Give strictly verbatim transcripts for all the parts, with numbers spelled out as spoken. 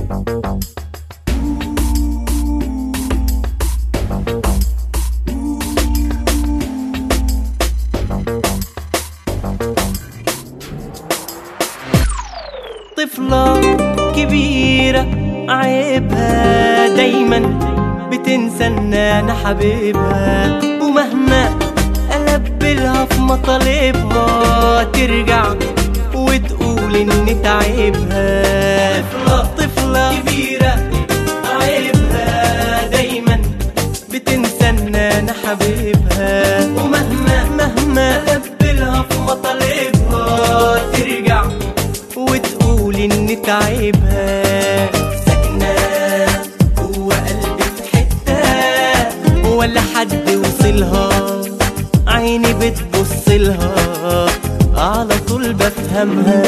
طفلة كبيرة عيبها دايما بتنسى ان انا حبيبها، ومهما ألبلها في مطالبها ترجع وتقول اني تعبها. طفلة طفلة كبيرة عيبها دايما بتنسى ان انا حبيبها، ومهما مهما ألبلها في مطالبها ترجع وتقول اني تعبها. ساكنة جوا قلبي في حتة ولا حد وصلها، عيني بتبصلها على طول بفهمها.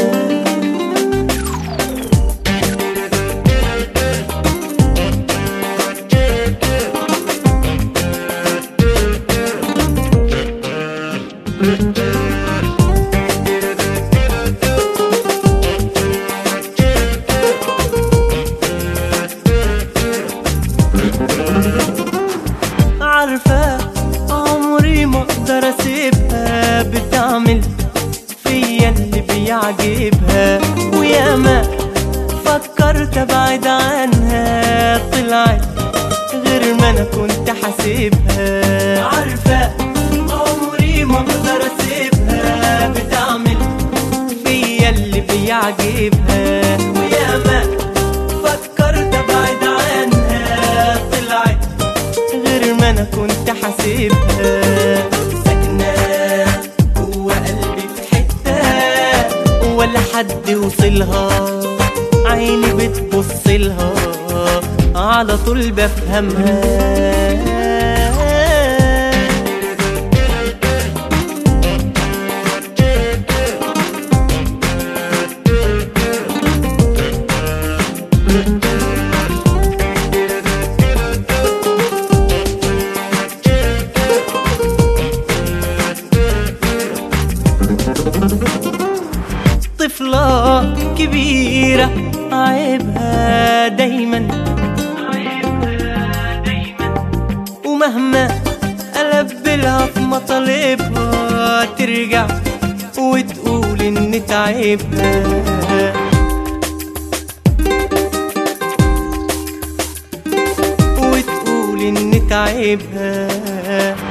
عارفة عمري ما اقدر اسيبها، بتعمل فيا اللي بيعجبها، وياما فكرت ابعد عنها طلعت غير ما انا كنت حاسبها. عارفة عمري ما اقدر اسيبها، بتعمل فيا اللي بيعجبها، وياما فكرت ابعد عنها طلعت غير ما انا كنت حاسبها. ساكنة جوا قلبي في حتة ولا حد وصلها، عيني بتبصلها على طول بفهمها. طفلة كبيرة عيبها دايما ومهما ألبلها في مطالبها ترجع وتقول إني تعبها. وتقول إني تعبها.